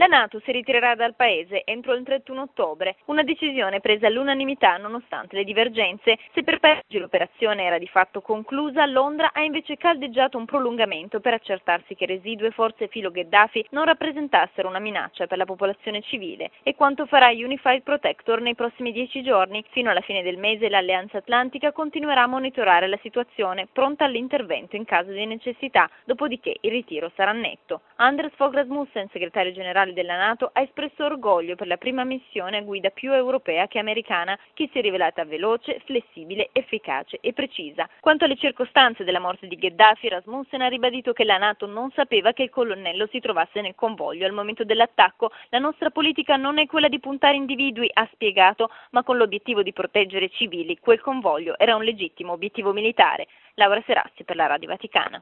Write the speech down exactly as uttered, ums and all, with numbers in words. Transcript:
La NATO si ritirerà dal paese entro il trentuno ottobre, una decisione presa all'unanimità nonostante le divergenze. Se per Parigi l'operazione era di fatto conclusa, Londra ha invece caldeggiato un prolungamento per accertarsi che residue forze filo Gheddafi non rappresentassero una minaccia per la popolazione civile. E quanto farà Unified Protector nei prossimi dieci giorni? Fino alla fine del mese l'Alleanza Atlantica continuerà a monitorare la situazione, pronta all'intervento in caso di necessità, dopodiché il ritiro sarà netto. Anders Fogh Rasmussen, segretario generale della NATO, ha espresso orgoglio per la prima missione a guida più europea che americana, che si è rivelata veloce, flessibile, efficace e precisa. Quanto alle circostanze della morte di Gheddafi, Rasmussen ha ribadito che la NATO non sapeva che il colonnello si trovasse nel convoglio al momento dell'attacco. La nostra politica non è quella di puntare individui, ha spiegato, ma con l'obiettivo di proteggere civili. Quel convoglio era un legittimo obiettivo militare. Laura Serassi per la Radio Vaticana.